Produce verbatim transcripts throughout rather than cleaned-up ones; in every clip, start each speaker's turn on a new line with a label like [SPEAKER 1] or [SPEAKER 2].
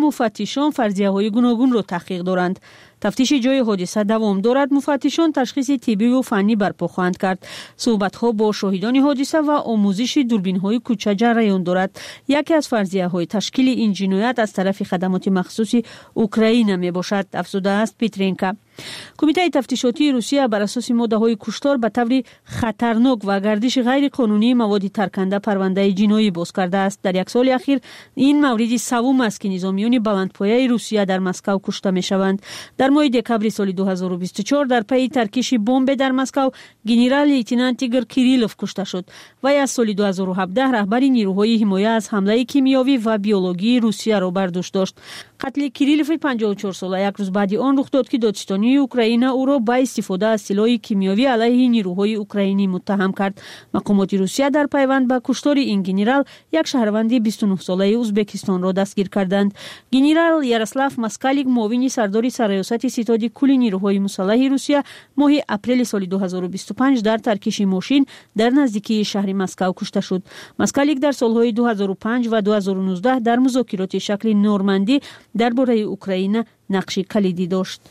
[SPEAKER 1] مفتشان فرضیه‌های گوناگون را تحقیق دارند. تفتیش جای حادثه دوام دارد. مفتشان تشخیص طبی و فنی برپا خواهند کرد. صحبت‌ها با شاهدان حادثه و آموزش دوربین‌های کوچه جریان دارد. یکی از فرضیه‌های تشکیل این جنایت از طرف خدمات مخصوص اوکراین میباشد، افزوده است پیترینکا. کمیته تفتیشاتی روسیه بر اساس ماده‌های کشتار به طور خطرناک و گردش غیر قانونی مواد ترکنده پرونده جنایی باز کرده است. در یک سال اخیر این مورد سوم است که نظامیان بلندپایه روسیه در مسکو کشته میشوند. در ماه دکبر سال دو هزار و بیست و چهار در پی ترکیش بمب در مسکو ژنرال لیتنانت ایگور کیریلوف کشته شد. وی از سال دو هزار و هفده رهبر نیروهای حمایت از حمله کیمیایی و بیولوژی روسیه را بر دوش داشت. قتل کیریلوف پنجاه و چهار ساله یک روز بعد آن رخ داد که دادستانی اوکراین او را با استفاده از سلاح کیمیایی علیه نیروهای اوکراینی متهم کرد. مقامات روسیه در پیوند به کشتار این ژنرال یک شهروند بیست و نه ساله ازبکستان را دستگیر کردند. ژنرال یاروسلاو ماسکالیک معاون سردار سرایست ستاد کل نیروهای مسلح روسیه ماه اپریل سال دو هزار و بیست و پنج در ترکیش ماشین در نزدیکی شهر مسکو کشته شد. ماسکالیک در سالهای دو هزار و پنج و دو هزار و نوزده در مذاکرات شکل نورماندی درباره اوکراین نقش کلیدی داشت.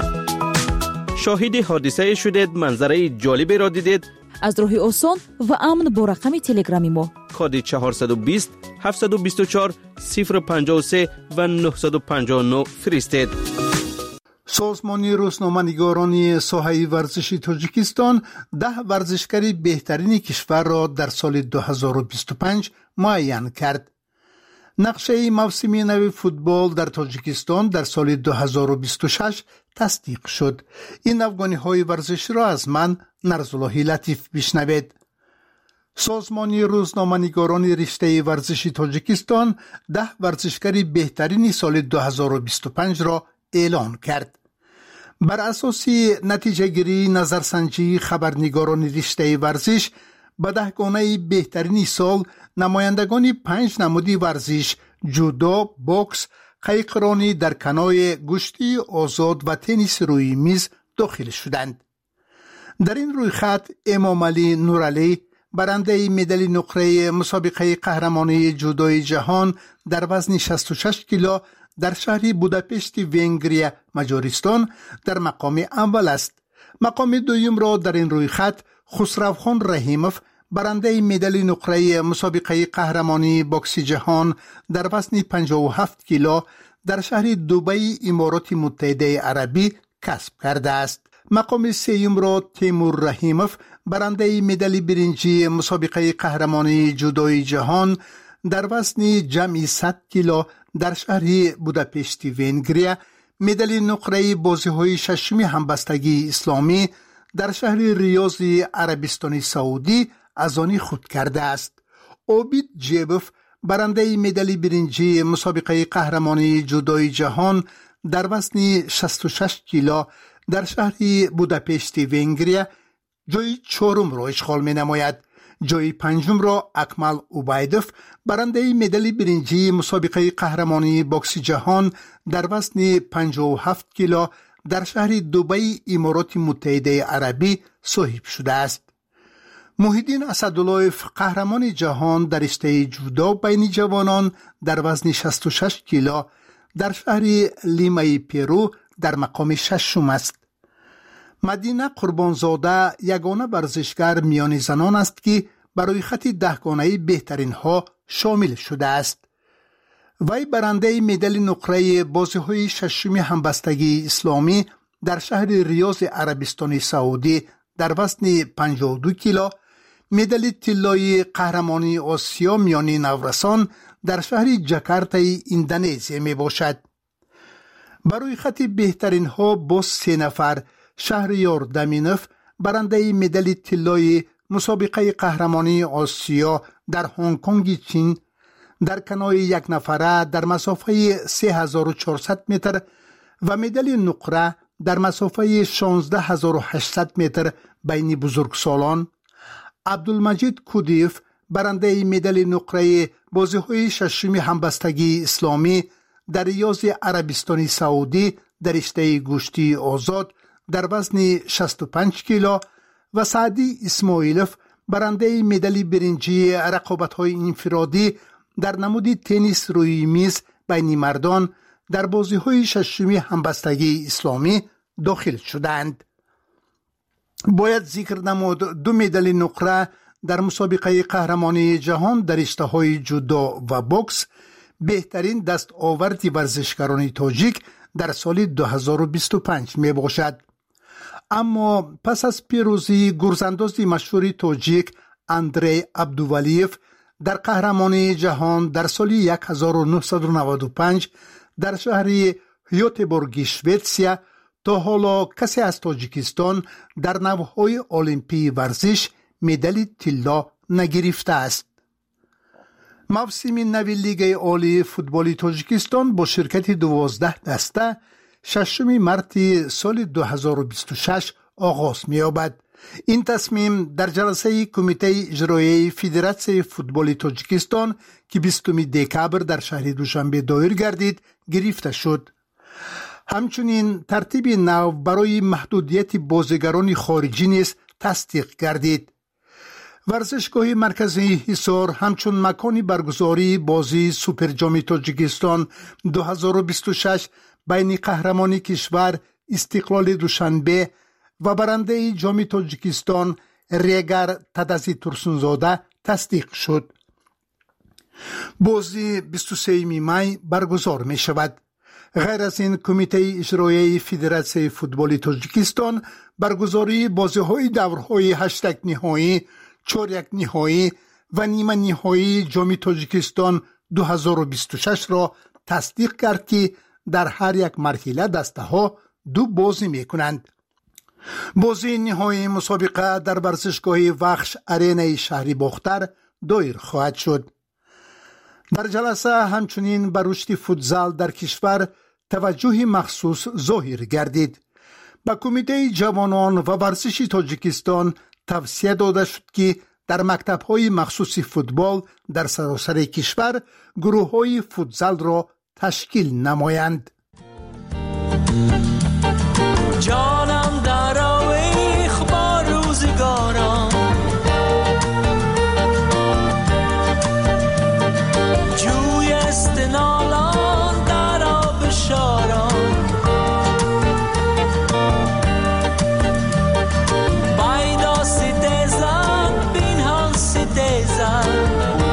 [SPEAKER 2] شاهد حادثه شدید، منظره جالبی را دیدید؟
[SPEAKER 3] از راه آسان و امن با رقم تلگرامی ما
[SPEAKER 2] کد چهارصد و بیست هفتصد و بیست و چهار صفر پنجاه و سه و نهصد و پنجاه و نه فرستید.
[SPEAKER 4] سازمان روزنامه‌نگاران ساحه ورزشی تاجیکستان ده ورزشکار بهترین کشور را در سال دو هزار و بیست و پنج معین کرد. نقشه موسم نو فوتبال در تاجیکستان در سال دو هزار و بیست و شش تصدیق شد. این افغانی‌های ورزشی را از من نرزالله لطیف بشنوید. سازمان روزنامه‌نگاران رشته ورزشی تاجیکستان ده ورزشکار بهترین سال دو هزار و بیست و پنج را اعلان کرد. بر اساس نتیجه گیری نظرسنجی خبرنگاران رشته ورزش به دهگانه بهترین سال نمایندگان پنج نمودی ورزش جودو، بوکس، قایقرانی در کنای، گشتی آزاد و تنیس روی میز داخل شدند. در این رویخط امام علی نورعلی برنده مدال نقره مسابقه قهرمانی جودوی جهان در وزن شصت و شش کیلو در شهر بوداپشت ونگریا مجارستان در مقام اول است. مقام دوم را در این رویخط خسروخان رحیموف برنده مدال نقره مسابقه قهرمانی بوکس جهان در وزن پنجاه و هفت کیلو در شهر دبی امارات متحده عربی کسب کرده است. مقام سوم را تیمور رحیموف برنده مدال برنجی مسابقه قهرمانی جودوی جهان در وزن جمعی صد کیلو در شهر بوداپشت ونگریا، مدال نقره بازی‌های ششم همبستگی اسلامی در شهر ریاض عربستان سعودی از آن خود کرده است. اوبید جیبوف برنده مدال برنجی مسابقه قهرمانی جودوی جهان در وزن شصت و شش کیلو در شهر بوداپشت ونگریا جای چهارم را اشغال می نماید. جای پنجم را اکمل اوبایدوف برنده مدال برنجی مسابقه قهرمانی بوکس جهان در وزن پنجاه و هفت کیلو در شهر دبی امارات متحده عربی صاحب شده است. محیدین اسداللهف قهرمان جهان در رشته جودو بین جوانان در وزن شصت و شش کیلو در شهر لیمای پرو در مقام ششم است. مدینه قربانزاده یگانه ورزشگر میان زنان است که برای خط دهگانه بهترین ها شامل شده است. وی برنده مدال نقره بازی‌های ششم همبستگی اسلامی در شهر ریاض عربستان سعودی در وزن پنجاه و دو کیلو، مدال طلای قهرمانی آسیا میان نورسان در شهر جاکارتا اندونزی می باشد. برای خط بهترین ها با سه نفر شهریار دمینوف برنده مدال طلای مسابقه قهرمانی آسیا در هنگ کنگ چین در کنای یک نفره در مسافه سه هزار و چهارصد متر و مدال نقره در مسافه شانزده هزار و هشتصد متر بین بزرگسالان، عبدالمجید کودیف برنده مدال نقره بازی‌های ششم همبستگی اسلامی در ریاض عربستان سعودی در رشته گشتی آزاد در وزن شصت و پنج کیلو و سعدی اسماعیلوف برنده مدال برنجی رقابت‌های انفرادی در نمود تنیس روی میز بین مردان در بازی‌های ششمی همبستگی اسلامی داخل شدند. باید ذکر نمود دو مدال نقره در مسابقه قهرمانی جهان در رشته‌های جودو و بوکس بهترین دستاورد ورزشکاران تاجیک در سال دو هزار و بیست و پنج می باشد. اما پس از پیروزی گرزانداز مشهور تاجیک اندری عبدوولیف در قهرمانی جهان در سال هزار و نهصد و نود و پنج در شهر هیوتبورگ شوئدیا، تا حالا کسی از تاجیکستان در نوهای المپی ورزش مدال طلا نگرفته است. موسم نو لیگ عالی فوتبال تاجیکستان با شرکت دوازده دسته ششم مارس سال دو هزار و بیست و شش آغاز می‌یابد. این تصمیم در جلسه کمیته اجرایی فدراسیون فوتبال تاجیکستان که بیستم دکبر در شهر دوشنبه دایر گردید گرفته شد. همچنین ترتیب نو برای محدودیت بازیگران خارجی نیز تصدیق گردید. ورزشگاه مرکزی حصار همچون مکانی برگزاری بازی سوپر جام تاجیکستان دو هزار و بیست و شش بین قهرمان کشور استقلال دوشنبه و برنده جام تاجیکستان ریگر تدزی ترسونزاده تصدیق شد. بازی بیست و سوم می برگزار می شود. غیر از این کمیته اجرایی فدراسیون فوتبال تاجیکستان برگزاری بازی‌های دورهای هشتگ نهایی، چهارک نهایی و نیمه نهایی جام تاجیکستان دو هزار و بیست و شش را تصدیق کرد که در هر یک مرحله دسته ها دو بازی می کنند. بازی نهایی مسابقه در ورزشگاه وخش ارینای شهری باختر دایر خواهد شد. در جلسه همچنین بر رشد فوتزال در کشور توجه مخصوص ظاهر گردید. با کمیته جوانان و ورزش تاجیکستان توصیه داده شد که در مکتب‌های مخصوص فوتبال در سراسر کشور گروه‌های فوتزال را تشکیل نمایند.
[SPEAKER 5] جانم در آویخ با روزگاران، جوی استنالان در آب شاران، بایدا ستیزن بینهان ستیزن،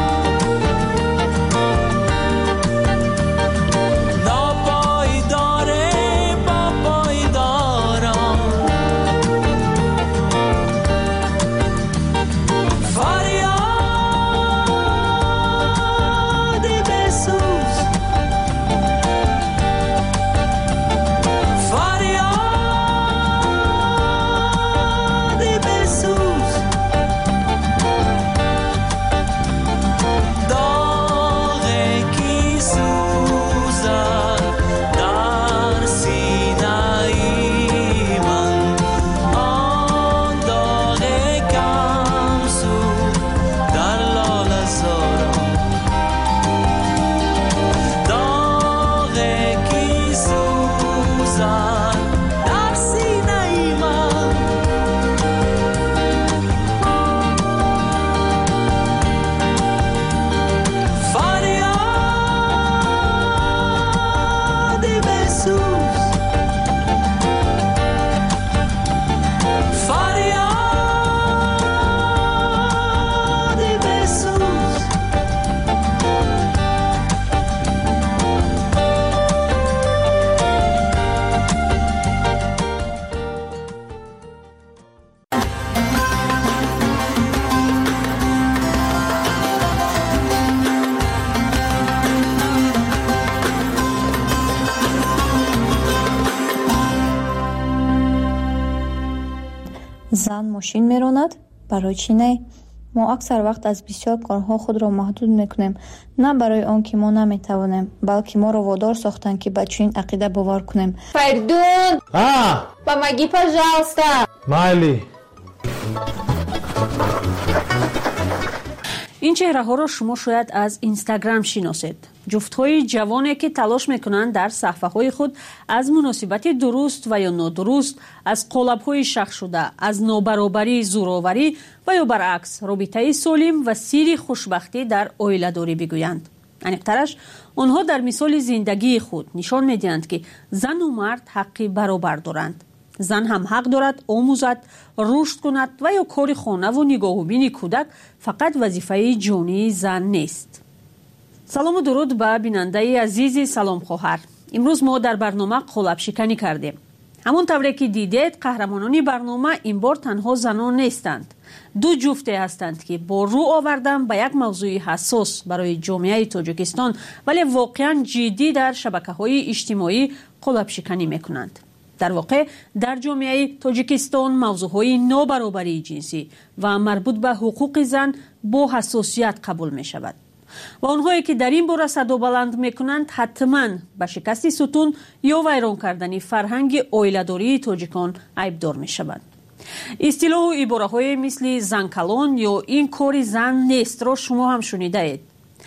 [SPEAKER 6] زن ماشین میراند؟ برای چی نه؟ ما اکثر وقت از بسیار کارها خود را محدود میکنیم، نه برای آن که ما نمیتوانیم، بلکه ما را وادار ساختن که به چنین عقیده باور کنیم.
[SPEAKER 7] Perdón.
[SPEAKER 8] Ah,
[SPEAKER 7] Помоги, пожалуйста.
[SPEAKER 8] Майли.
[SPEAKER 1] این چهره ها را شما شاید از اینستاگرام شناسید. جفت های جوانی که تلاش میکنند در صفحه های خود از مناسبت درست و یا نادرست، از قالب های شخص شده، از نابرابری، زوراوری و یا برعکس رابطه سالم و سیر خوشبختی در عائله داری بگویند. انیقترش آنها در مثال زندگی خود نشان می‌دهند که زن و مرد حقی برابر دارند. زن هم حق دارد آموزد، رشد کند و یا کار خانه و نگاه و بین کودک فقط وظیفه جانی زن نیست. سلام و درود به بیننده عزیز سلام خواهر. امروز ما در برنامه قالب شکنی کردیم. همون طوری که دیدید قهرمانان برنامه این بار تنها زنان نیستند. دو جفته هستند که با رو آوردن به یک موضوع حساس برای جامعه تاجیکستان ولی واقعا جدی در شبکه‌های اجتماعی قالب شکنی میکنند. در واقع در جامعه تاجیکستان موضوعهای نابرابری جنسی و مربوط به حقوق زن با حساسیت قبول می شود. و آنهایی که در این باره صدا بلند می کنند حتما به شکست ستون یا ویران کردن فرهنگ عائله‌داری تاجیکان عیبدار می شوند. اصطلاح و عباره های مثل زن کلان یا این کار زن نیست را شما هم شنیده اید.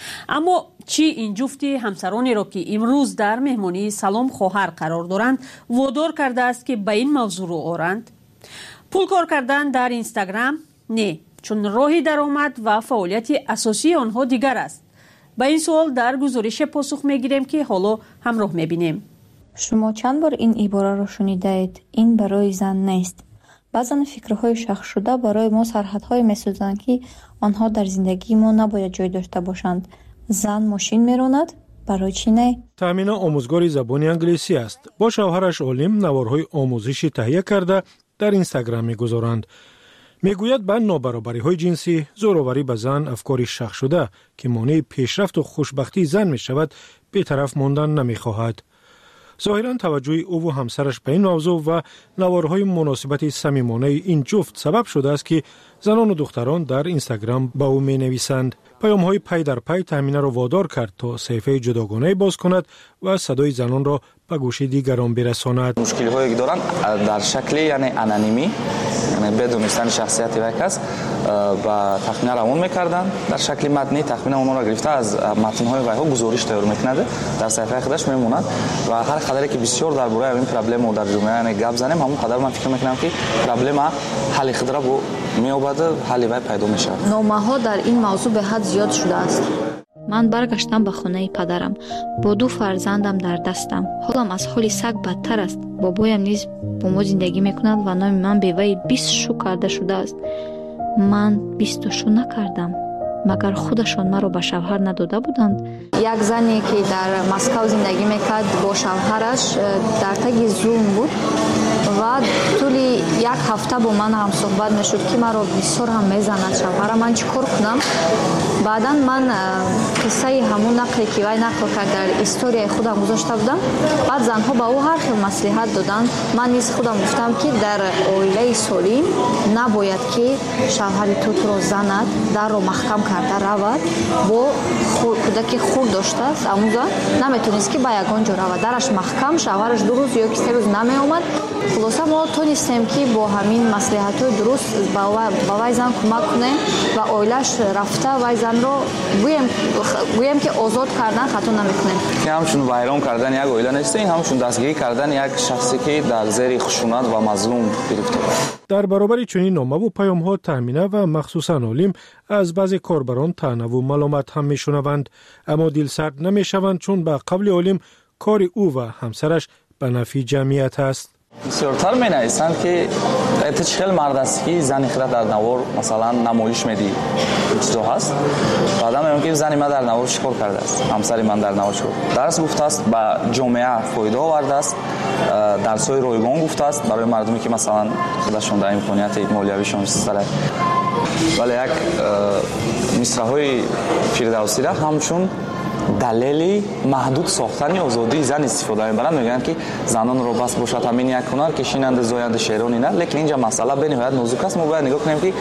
[SPEAKER 1] اما چی این جفتی همسرانی را که امروز در مهمانی سلام خواهر قرار دارند وادار کرده است که به این موضوع رو آورند؟ پول کار کردن در اینستاگرام؟ نه، چون راهی درآمد و فعالیت اساسی آنها دیگر است. به این سوال در گزارش پاسخ میگیریم که حالا همراه میبینیم.
[SPEAKER 6] شما چند بار این عباره را شنیده اید؟ این برای زن نیست. بعضن فکرهای شخص شده برای ما سرحدهای میسازند که آنها در زندگی ما نباید جای داشته باشند. زن ماشین میراند، برای چی نه؟
[SPEAKER 8] تامینه آموزگار زبان انگلیسی است. با شوهرش عالم نوارهای آموزشی تهیه کرده در اینستاگرام میگذارند. میگوید به نابرابری های جنسی، زوراوری به زن افکاری شخص شده که مانع پیشرفت و خوشبختی زن می شود بی‌طرف ماندن نمی خواهد. ظاهراً توجه او و همسرش به این موضوع و نوارهای مناسبت صمیمانه این جفت سبب شده است که زنان و دختران در اینستاگرام با او می نویسند. پیام های پی در پی تامینه را وادار کرد تا صفحه جداگانه باز کند و صدای زنان را به گوش دیگران برساند.
[SPEAKER 9] مشکلی هایی که دارن در شکل یعنی انانیمی، یعنی بدون دانستن شخصیت یک کس و تخمین روان میکردن در شکل متنی. تخمین اونها را گرفته از متن های ویها گزارش تیار میکنند، در صفحه خودش میموند و هر قدری که بسیار درباره این پرابلم در جامعه یعنی گپ زنیم، همون قدر من فکر میکنم که پرابلم حل خود را با میابد حل وی پیدا میشه.
[SPEAKER 6] نامه ها در این موضوع به حد زیاد شده است. من برگشتم به خانه پدرم با دو فرزندم در دستم. حالم از حال سگ بدتر است. بابایم نیز با ما زندگی میکند و نام من به وی بیست شو کرده شده است. من بیست شو نکردم. مگر خودشان مرا به شوهر نداده بودند؟ یک زنی که در مسکو زندگی میکرد با شوهرش در تگ زوم بود و طولی یک هفته با من هم صحبت میشد که مرا بسیار هم میزند شوهرم. من چیکار کنم؟ بعدا من قصه همون نقلی که وی نقل کرد در استوری خودم گذاشته بودم. بعد زنها با او هر خیل مصلحت دادن. من نیز خودم گفتم که در عائله سالم نباید که شوهر تو تو را زند، در رو محکم کرده رود. با کودک خود داشته است اون زن نمیتونست که با یگان جا رود، درش محکم، شوهرش دو روز یا سه روز نمی آمد. خلاصه ما تونستیم که با همین مصلحت‌های درست با وی زن کمک کنیم و عائله‌اش رفته وی زن رو گویم گویم که آزاد کردن خطا نمی‌کنیم.
[SPEAKER 9] که همچون ویران کردن یک عائله نیست، این همچون دستگیری کردن یک شخصی که در زیر خشونت و مظلوم گرفته است.
[SPEAKER 8] در برابر چنین نامه و پیام‌ها تامینه و مخصوصاً عالم از بعضی کاربران طعنه و ملامت هم می‌شنوند، اما دلسرد نمی‌شوند چون به قبل عالم کار او و همسرش به نفع جمعیت است.
[SPEAKER 9] بسیارتر می نویسند که ایت چخیل مرد است که زنی خیلی در نوار مثلا نمایش میدی چیزا هست. بعدا میگم که زنی من در نوار چیکار کرده است، همسری من در نوار چیکار درس گفته است، به جامعه فایده آورده است، درس‌های رایگان گفته است برای مردمی که مثلا خودشون در امکانیت مالیویشون سره. ولی یک مصرع‌های فردوسی را همچون دلیلی محدود ساختن آزادی زن استفاده می‌برند. میگن که زنان رو بس باشد همین یک هنر کشیننده زاینده شیرانی نه، لیکن اینجا مسئله به نهایت نازک است. ما باید نگاه کنیم که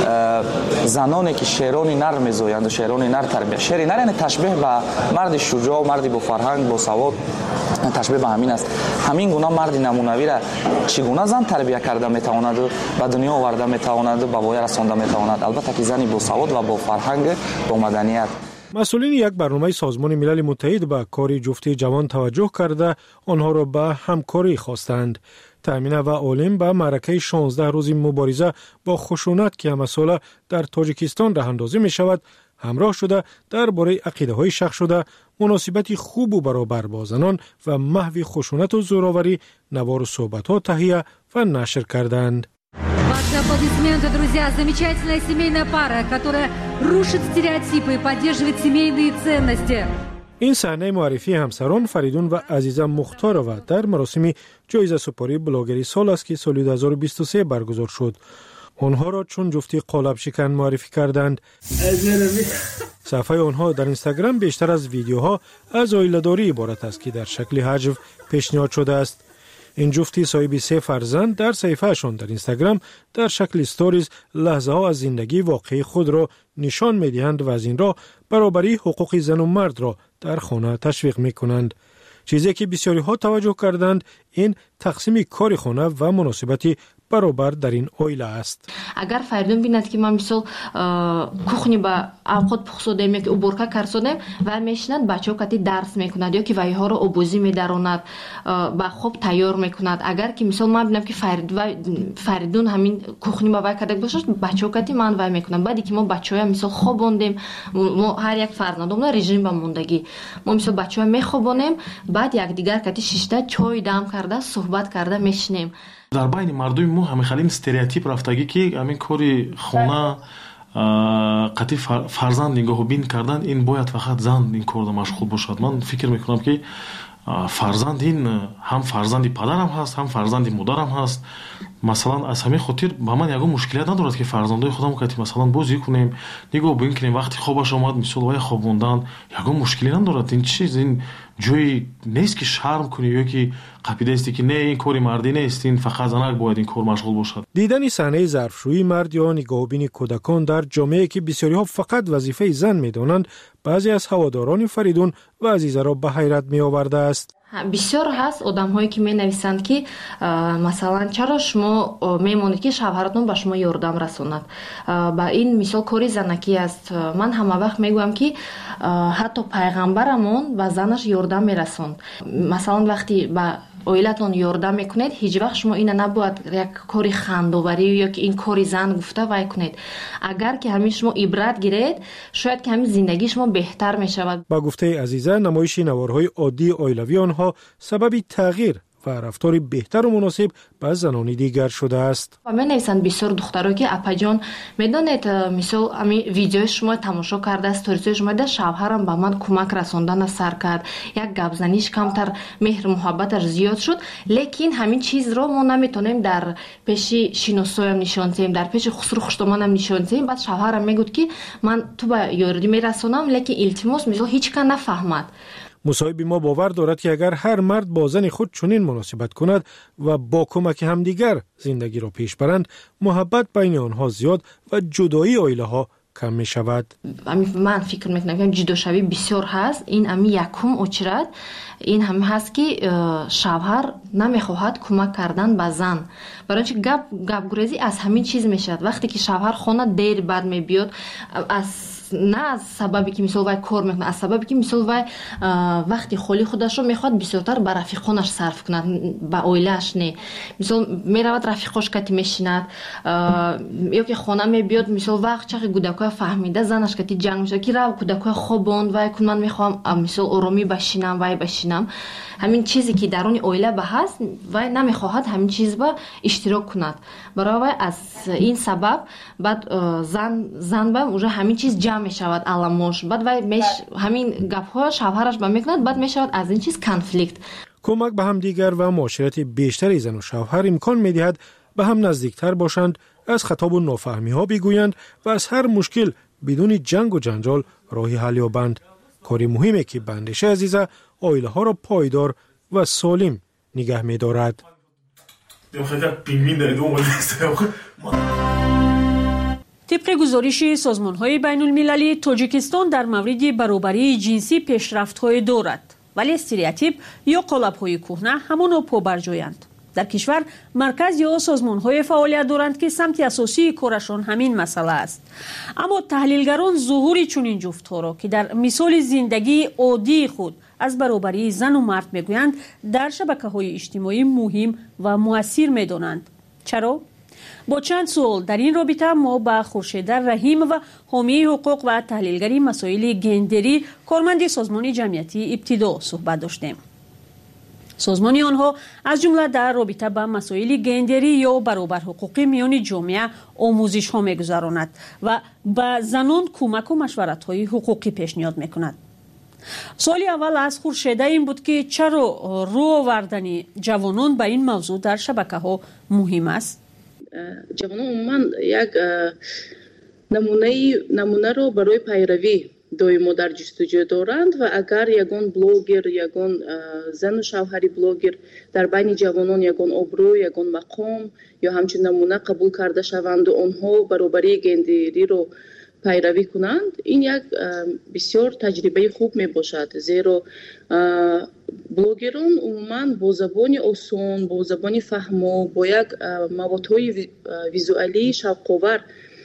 [SPEAKER 9] زنانی که شیرانی نر می‌زایند و شیرانی نر تربیت، شیری نر یعنی تشبیه به مرد شجاع، مردی با فرهنگ، با سواد، تشبیه به همین است. همین گونه مرد نمونوی را چگونه زن تربیت کرده میتواند و به دنیا آورده میتواند و به وای رسانده میتواند، البته که زنی با سواد و با فرهنگ، با مدنیت.
[SPEAKER 8] مسئولین یک برنامه سازمان ملل متحد به کار جفت جوان توجه کرده آنها را به همکاری خواستند. تامینه و عالم به معرکه شانزده روزی مبارزه با خشونت که همساله در تاجیکستان راه اندازی می شود همراه شده درباره عقیده‌های شخص شده مناسبت خوب و برابر با زنان و محو خشونت و زورآوری نوار و صحبت‌ها تهیه و نشر کردند.
[SPEAKER 10] Ваши аплодисменты, друзья. Замечательная семейная пара, которая рушит стереотипы и поддерживает семейные ценности.
[SPEAKER 8] این صحنه معرفی همسران فریدون و عزیزه مختارова در مراسم جایزه سپاری بلاگری سال است که سال دو هزار و بیست و سه برگزار شد. آنها را چون جفتی قالب شکن معرفی کردند. صفحه آنها در اینستاگرام بیشتر از ویدیوها از عائله‌داری عبارت است که در شکل هجو پیشنهاد شده است. این جفتی صاحب سه فرزند در صفحه‌شان در اینستاگرام در شکل استوریز لحظه ها از زندگی واقعی خود را نشان می‌دهند و از این را برابری حقوق زن و مرد را در خانه تشویق می‌کنند. چیزی که بسیاری ها توجه کردند این تقسیم کار خانه و مناسبت برابر در این عائله است.
[SPEAKER 11] اگر فریدون بیند که من مثلا کухни با اوقات پخسودم یا уборка کردم و میشنند بچه‌ها کتی درس میکنند یا که وایها رو آبوزی میداروند با خوب تیار میکند. اگر که مثلا من ببینم که فرید و فریدون همین کухни با وای کرده باشه بچه‌ها کتی من وای میکنم. بعدی که ما بچه‌ها مثلا خوابوندیم ما هر یک فرزندمون رژیم با موندگی ما مثلا بچه‌ها میخوابونیم بعد یک دیگر کتی شیشته چای دم کرده صحبت کرده میشنیم.
[SPEAKER 12] در بین مردم ما همه خیلی استریوتیپ رفتگی که همین کاری خونه قطعی فرزند نگاه بین کردن این باید فقط زن این کار مشغول باشد. من فکر میکنم که فرزند این هم فرزندی پدرم هست هم فرزندی مادرم هست. مثلا از همین خاطر با من یگو مشکلیت ندارد که فرزندای خودم که مثلا بازی کنیم نگاه بین کنیم وقتی خوابش اومد مثلا وای خوابوندن یگو مشکلی ندارد. این چیز این جوی نیست که شرم کنی یا که قاعده است که نه این کاری مردی نیست این فقط زنک باید این کار مشغول باشد. دیدن صحنه ظرفشویی مرد یا نگاهبین کودکان در جامعه که بسیاری ها فقط وظیفه زن میدانند بعضی از هواداران فریدون و عزیزه را به حیرت می آورده است.
[SPEAKER 11] بسیار هست آدم هایی که می نویسند که مثلا چرا شما میمونید که شوهرتون به شما یاردم رسوند. با این مثال کاری زنکی است. من همه وقت میگویم که حتی پیغمبرمون به زنش یاردم میرسوند. مثلا وقتی با اویلتون یاردم میکنید هیچ وقت شما اینو نباید یک کاری خندوبری یا که این کاری زن گفته وای کنید. اگر که همین شما عبرت گیرید شاید که همین زندگی شما بهتر میشود.
[SPEAKER 8] با گفته عزیزه نمایش نوارهای عادی عائلوی آنها سبب تغییر و رفتار بهتر و مناسب با زنان دیگر شده است.
[SPEAKER 11] و من نویسند بسیار دخترها که اپا جان میدونید مثلا همین ویدیو شما تماشا کرده استوریز شما ده شوهرم با من کمک رسوندن سر کرد یک گپ زنیش کمتر مهر محبتش زیاد شد لیکن همین چیز رو ما نمیتونیم در پیش شینوسویم نشون دهیم در پیش خسرو خشتمانم نشون دهیم. بعد شوهرم میگفت که من تو با یاردی میرسونم لیکن التماس مثلا هیچ کس نفهمد.
[SPEAKER 8] مصاحب ما باور دارد که اگر هر مرد با زن خود چنین مناسبت کند و با کمک همدیگر زندگی را پیش برند محبت بین آنها زیاد و جدایی عائله ها کم می شود.
[SPEAKER 11] من فکر میکنم که جداشوی بسیار هست. این امی یکم اچرد این هم هست که شوهر نمیخواهد کمک کردن به زن برای اینکه گپ گپ گریزی از همین چیز میشد. وقتی که شوهر خانه دیر بعد میبیاد از نه از سببی که مثلا وای کار میکنه از سببی که مثلا وای وقتی خالی خودش رو میخواد بسیارتر به رفیقانش صرف کنه به عائله‌اش نه. مثلا میرود رفیقاش کتی میشیند یا که خانه میبیاد مثلا وقت چه کودکای فهمیده زنش کتی جنگ میشه که رو کودکای خوابوند وای کن من میخوام مثلا آرامی بشینم وای بشینم. همین چیزی که درون عائله به هست وای نمیخواهد همین چیز با اشتراک کند. برای وای از این سبب بعد زن زن با اونجا همین چیز جمع میشود علامش بعد وای میش همین گپ‌ها شوهرش با میکند بعد میشود از این چیز کانفلیکت.
[SPEAKER 8] کمک به هم دیگر و معاشرت بیشتر زن و شوهر امکان میدهد به هم نزدیکتر باشند از خطاب و نافهمی ها بگویند و از هر مشکل بدون جنگ و جنجال راهی حل یابند. کاری مهمه که بندش عزیزه عائله ها را پایدار و سالم نگه می‌دارد.
[SPEAKER 1] طبق گزارش سازمان‌های بین‌المللی تاجیکستان در مورد برابری جنسی پیشرفت‌های دارد ولی استریوتیپ یا قالب‌های کهنه همانا پابرجایند. در کشور مرکز یا سازمان‌های فعالیت دارند که سمت اساسی کارشان همین مسئله است. اما تحلیلگران ظهور چنین جفت‌ها را که در مثال زندگی عادی خود از برابری زن و مرد میگویند در شبکه‌های اجتماعی مهم و مؤثر می‌دانند. چرا؟ با چند سوال در این رابطه ما با خورشید رحیم و حامی حقوق و تحلیلگری مسائل گندری کارمند سازمان جمعیتی ابتدا صحبت داشتیم. سازمان آنها از جمله در رابطه با مسائل گندری یا برابر حقوقی میان جامعه آموزش ها میگذراند و به زنان کمک و مشورت های حقوقی پیشنهاد میکند. سال اول از خورشید این بود که چرا رو آوردن جوانان به این موضوع در شبکه ها مهم است؟
[SPEAKER 13] جوانان عموما یک نمونه نمونه رو برای پیروی دویمو در جستجو دارند و اگر یگان بلوگر یگان زن و شوهری بلوگر در بین جوانان یگان ابرو یگان مقام یا همچنین نمونه قبول کرده شوند و آنها برابری گندری رو پیروی کنند، این یک بسیار تجربه خوب می باشد، زیرا بلوگران عموما با زبان آسان، با زبان فهمو، با یک موادهای ویزوالی شوق‌آور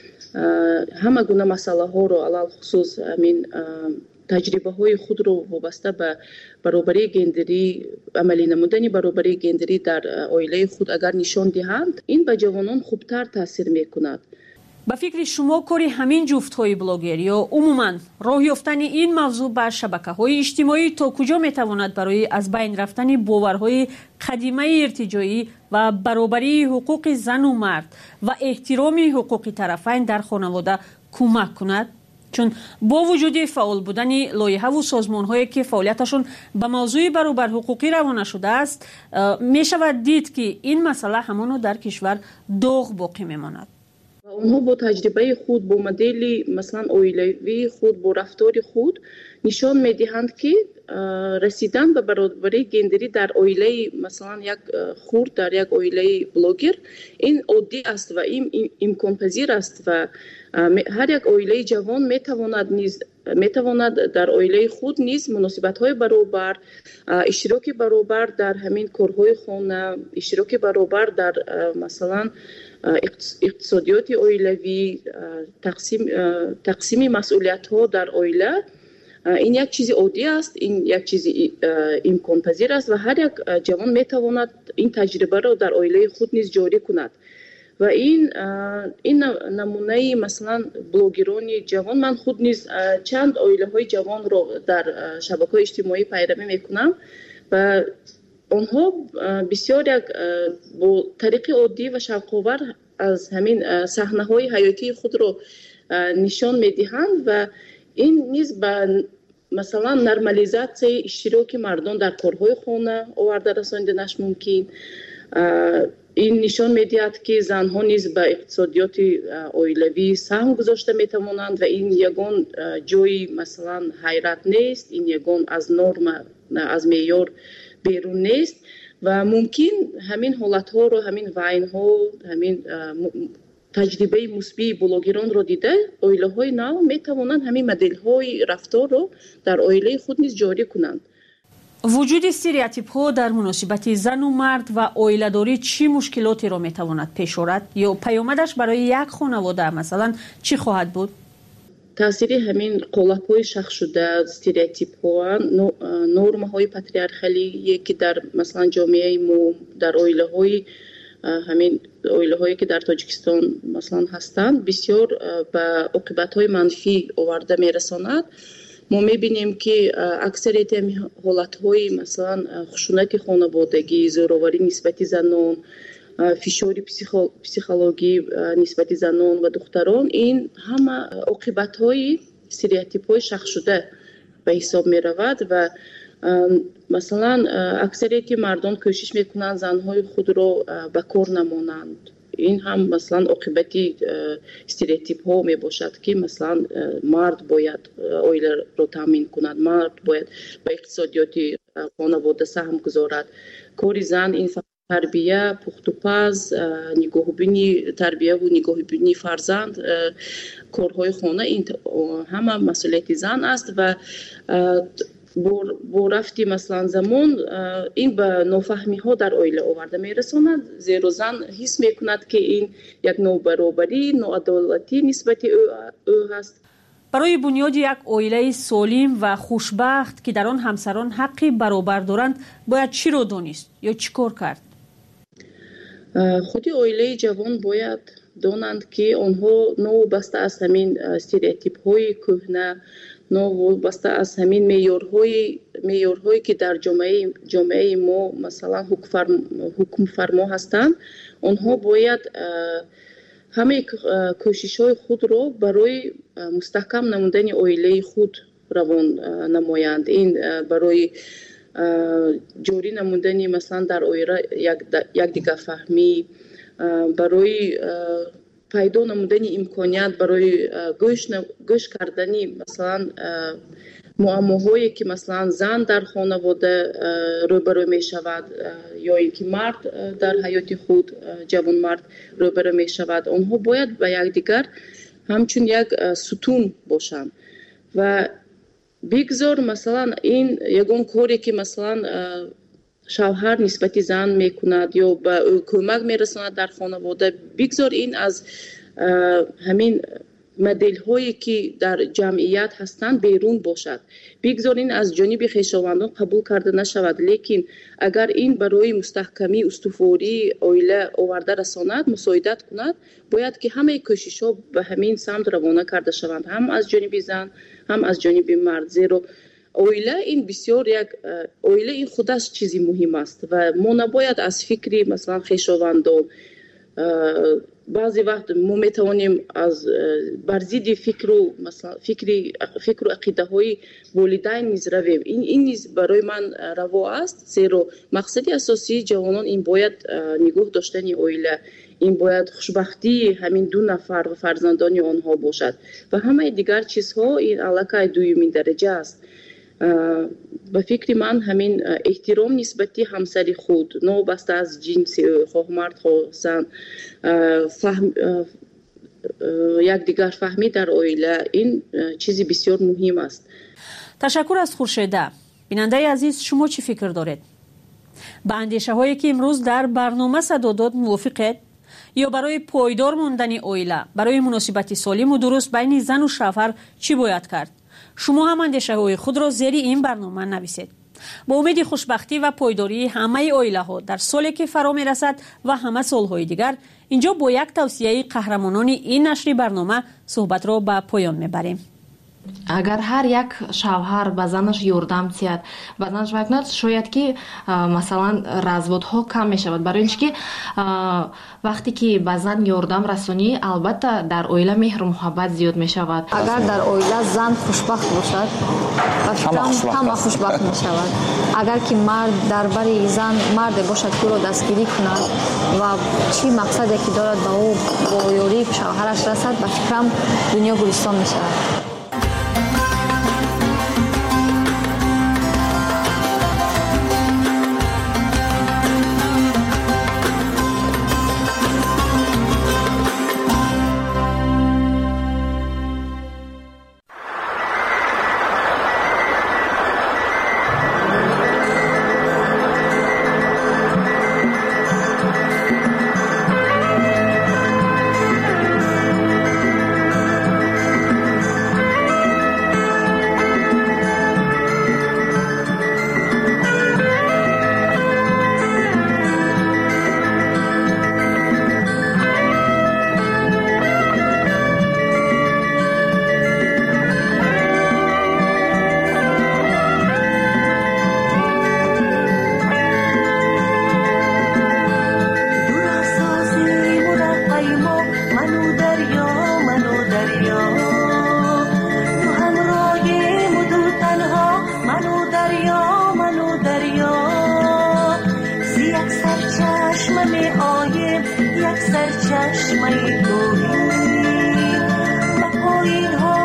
[SPEAKER 13] همه گونه مسئله ها رو علل خصوص همین تجربه های خود رو وابسته به برابری گندری، عملی نمودن برابری گندری در عائله خود اگر نشان دهند، این به جوانان خوبتر تاثیر میکند.
[SPEAKER 1] به فکر شما کاری همین جفت های بلاگر یا عموما راه یافتن این موضوع بر شبکه های اجتماعی تا کجا میتواند برای از بین رفتن باورهای قدیمه ارتجاعی و برابری حقوق زن و مرد و احترام حقوق طرفین در خانواده کمک کند؟ چون با وجود فعال بودن لایحه و سازمان هایی که فعالیتشون به موضوع برابر حقوقی روانه شده است، می شود دید که این مسئله همانو در کشور داغ باقی میماند.
[SPEAKER 13] آنها با تجربه خود، با مدل مثلا عائلوی خود، با رفتار خود نشان میدهند که رسیدن به برابری گندری در عائله مثلا یک خرد، در یک عائله بلوگر، این عادی است و این امکان پذیر است و هر یک عائله جوان میتواند نیز میتواند در عائله خود نیز مناسبت های برابر، اشتراک برابر در همین کارهای خانه، اشتراک برابر در مثلا اقتصادیات عائلوی، تقسیم تقسیم مسئولیت ها در عائله، این یک چیز عادی است، این یک چیز امکان پذیر است و هر یک جوان میتواند این تجربه را در عائله خود نیز جاری کند. و این این نمونه مثلا بلوگران جوان، من خود نیز چند عائله های جوان رو در شبکه‌های اجتماعی پیروی میکنم و آنها بسیار یک با طریق عادی و شوق‌آور از همین صحنه‌های حیاتی خود رو نشان میدهند و این نیز به مثلا نرمالیزاسیون اشتراک مردان در کارهای خانه آورده رساندنش ممکن. این نشان میدهد که زنها نیز به اقتصادیات عائلوی سهم گذاشته میتوانند و این یگان جای مثلا حیرت نیست، این یگان از نرم از معیار بیرون نیست و ممکن همین حالت ها رو، همین وین ها، همین تجربه مثبت بلوگران رو دیده عائله های نو میتوانند همین مدل های رفتار رو در عائله خود نیز جاری کنند.
[SPEAKER 1] وجود استریوتیپ ها در مناسبت زن و مرد و عائله داری چی مشکلاتی را میتواند پیش آورد یا پیامدش برای یک خانواده مثلا چی خواهد بود؟
[SPEAKER 13] تاثیر همین قالب های شخص شده، استریوتیپ ها، نرم های پاتریارخالی که در مثلا جامعه ما، در عائله های همین عائله هایی که در تاجیکستان مثلا هستند بسیار به عاقبت های منفی آورده میرساند. ما میبینیم که اکثریت حالت های مثلا خشونت خانوادگی، زورآوری نسبت زنان، فشار پسیخولوژی نسبت زنان و دختران، این همه عاقبت های استریوتیپ های شخص شده به حساب می رود و مثلا اکثریت مردان کوشش میکنند زنهای خود را به کار نمانند. این هم مثلا عاقبتی استریوتیپ ها می باشد که مثلا مرد باید عائله را تامین کند، مرد باید به اقتصادیات خانواده سهم گذارد. کار زن این تربیه، پخت و پز، نگاهبینی تربیه و نگاهبینی فرزند، کارهای خانه، این همه مسئولیت زن است و با رفتی مثلا زمان این به نافهمی ها در عائله آورده میرساند، زیرا زن حس میکند که این یک نابرابری، ناعدالتی نسبت او هست.
[SPEAKER 1] برای بنیاد یک عائله سالم و خوشبخت که در آن همسران حقی برابر دارند باید چی را دانست یا چی کار کرد؟
[SPEAKER 13] худи оилаи ҷавон бояд донанд ки онҳо новобаста аз ҳамин стереотипҳои кӯҳна, новобаста аз ҳамин меъёрҳои меъёрҳое ки дар ҷомеаи ҷомеаи мо масалан ҳукмфармо ҳастанд, онҳо бояд ҳамаи кӯшишҳои худро барои мустаҳкам намудани оилаи худ равон намоянд. Ин барои ҷорӣ намудани масалан дар оила якдигарфаҳмӣ, барои пайдо намудани имконият барои гӯш кардани масалан муаммоҳое ки масалан зан дар хонавода рӯбарӯ мешавад ё ин ки мард дар ҳаёти худ ҷавонмард рӯбарӯ мешавад, онҳо бояд ба якдигар ҳамчун як сутун бошанд ва бигзор масалан ин ягон коре ки масалан шавҳар нисбати зан мекунад ё ба ӯ кӯмак мерасонад дар хонавода, бигзор ин аз ҳамин моделҳое ки дар ҷамъият ҳастанд берун бошад, бигзор ин аз ҷониби хешовандон қабул карда нашавад. Лекин агар ин барои мустаҳкамӣ устувории оила оварда расонад, мусоидат кунад, бояд ки ҳамаи кӯшишҳо ба ҳамин самт равона карда шаванд, ҳам аз ҷониби зан, ҳам аз ҷониби мард. Зеро оила ин бисёр як оила ин худаш чизи муҳим аст ва мо набояд аз фикри масалан хешовандон баъзе вақт мо метавонем аз бар зидди фикру масалан фикри фикру ақидаҳои волидайн низ равем. ин ин низ барои ман раво аст, зеро мақсади асосии ҷавонон ин бояд нигоҳ доштани оила, ин бояд хушбахтии ҳамин ду нафар ва фарзандони онҳо бошад ва ҳамаи дигар чизҳо ин аллакай дуюмин дараҷа аст. ба фикри ман ҳамин эҳтиром нисбати ҳамсари худ новобаста аз ҷинси ӯ, хоҳ мард хоҳ зан, якдигар фаҳмӣ дар оила, ин чизи бисёр муҳим аст.
[SPEAKER 1] ташаккур аз хуршеда. бинандаи азиз, шумо чӣ фикр доред? ба андешаҳое ки имрӯз дар барнома садо дод мувофиқед? ё барои пойдор мондани оила, барои муносибати солиму дуруст байни зану шавҳар чӣ бояд кард? шумо ҳам андешаҳои худро зери ин барнома нависед. бо умеди хушбахтӣ ва пойдории ҳамаи оилаҳо дар соле ки фаро мерасад ва ҳама солҳои дигар, инҷо бо як тавсияи қаҳрамонони ин нашри барнома суҳбатро ба поён мебарем.
[SPEAKER 11] агар ҳар як шавҳар ба занаш ёрдам диҳад, ба занаш вай кунад, шояд ки масалан разводҳо кам мешавад, барои ин ки вақте ки ба зан ёрдам расонӣ, албатта дар оила меҳру муҳаббат зиёд мешавад.
[SPEAKER 6] агар дар оила зан хушбахт бошад, ба фикрам ҳама хушбахт мешавад. агар ки мард дар бари зан марде бошад ки ӯро дастгирӣ кунад ва чӣ мақсаде ки дорад ба ӯ бо ёрии шавҳараш расад, ба фикрам дунё гулистон мешавад.
[SPEAKER 14] سرچشمه گویی و پایین ها